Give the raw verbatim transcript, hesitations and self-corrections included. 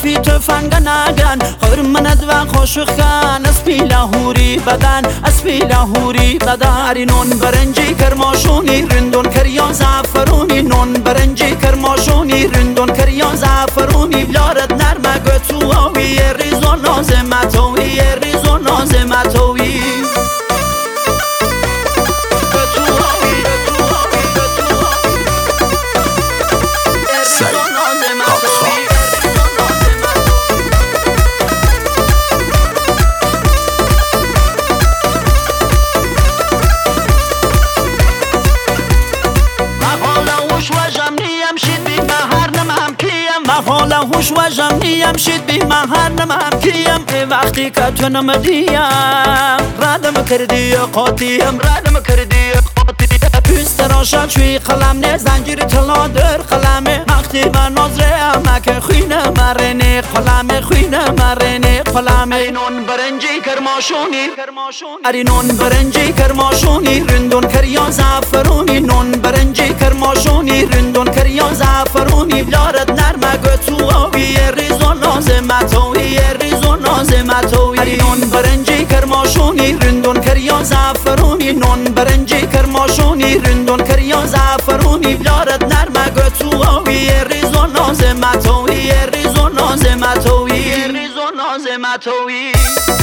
فی تفنگ نگن خرمند و خوشخ کن اسپی لاهوری بدن اسپی لاهوری بدن نون برنجی کرماشونی رندون کریان زعفرونی نون برنجی کرماشونی رندون کریان زعفرونی لارد نرمه گتو آوی ریزو نازمتوی ریزو نازمتوی حالا هوش و جمعیم شد بی من هر نمم کیم وقتی که تو نمدیم ردم کردی قاطیم ردم کردی قاطیم پوست راشد شوی قلم نه زنجیر طلا در قلمه وقتی من نظره مک خوینه مرنه قلمه خوینه مرنه قلمه نون برنجی کرماشونی اری نون برنجی کرماشونی رندون کریان زعفرونی نون برنجی کرماشونی رندون کریان زعفرونی لارد نرمه گتو آوی ریزو نازمتوی ریزو نازمتوی اری نون برنجی کرماشونی رندون کریان زعفرونی نون برنجی کرماشونی رندون کریان زعفرونی لارد نرمه گتو آوی ریزو نازمتوی ریزو نازمتوی ریزو نازمتوی